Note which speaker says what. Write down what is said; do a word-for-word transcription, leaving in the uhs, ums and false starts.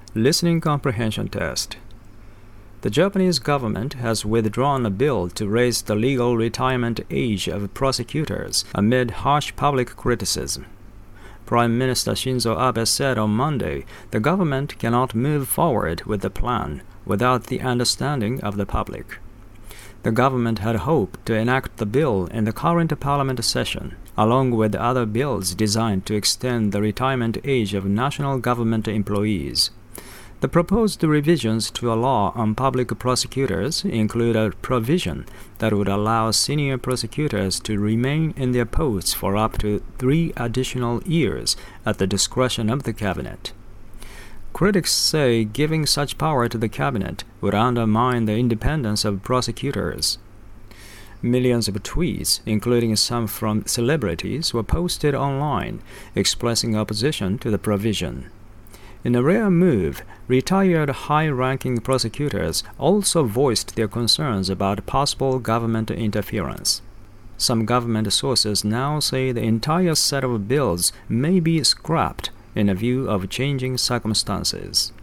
Speaker 1: Listening comprehension test. The Japanese government has withdrawn a bill to raise the legal retirement age of prosecutors amid harsh public criticism. Prime Minister Shinzo Abe said on Monday the government cannot move forward with the plan without the understanding of the public. The government had hoped to enact the bill in the current parliament session, along with other bills designed to extend the retirement age of national government employees. The proposed revisions to a law on public prosecutors include a provision that would allow senior prosecutors to remain in their posts for up to three additional years at the discretion of the cabinet. Critics say giving such power to the cabinet would undermine the independence of prosecutors. Millions of tweets, including some from celebrities, were posted online expressing opposition to the provision. In a rare move, retired high-ranking prosecutors also voiced their concerns about possible government interference. Some government sources now say the entire set of bills may be scrapped in view of changing circumstances.